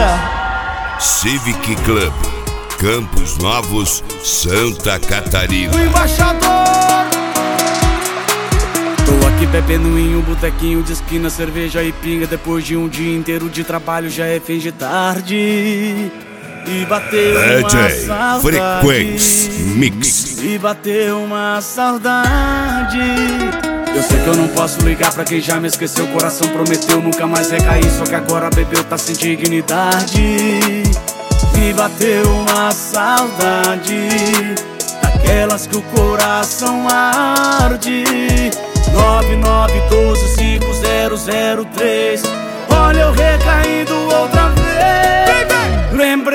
Civic Club, Campos Novos, Santa Catarina. O embaixador. Tô aqui bebendo em um botequinho de esquina, cerveja e pinga. Depois de um dia inteiro de trabalho, já é fim de tarde. E bateu uma saudade. Frequência Mix. E bateu uma saudade. Eu sei que eu não posso ligar pra quem já me esqueceu. O coração prometeu nunca mais recair, só que agora bebeu, tá sem dignidade. E bateu uma saudade, daquelas que o coração arde. 99125003. Olha eu recaindo outra vez. Lembrei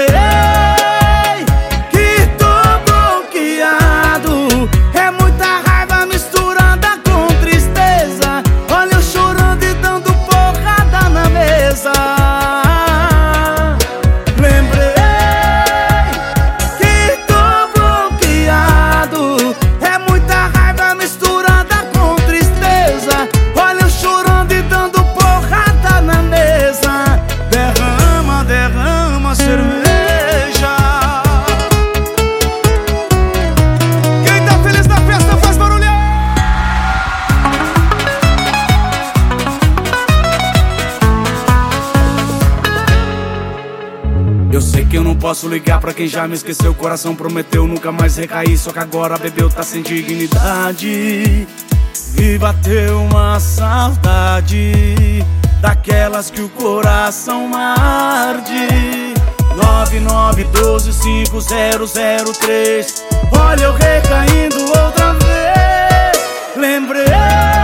que tô bloqueado. É muita raiva misturada com tristeza. Olha eu chorando e dando porrada na mesa. Lembrei que tô bloqueado. É muita raiva misturada com tristeza. Olha eu chorando e dando porrada na mesa. Derrama, derrama cerveja. Quem tá feliz na festa faz barulho. Eu sei que eu não posso ligar pra quem já me esqueceu. O coração prometeu nunca mais recair, só que agora bebeu, tá sem dignidade. E bateu uma saudade, daquelas que o coração arde. 99125003. Olha eu recaindo outra vez. Lembrei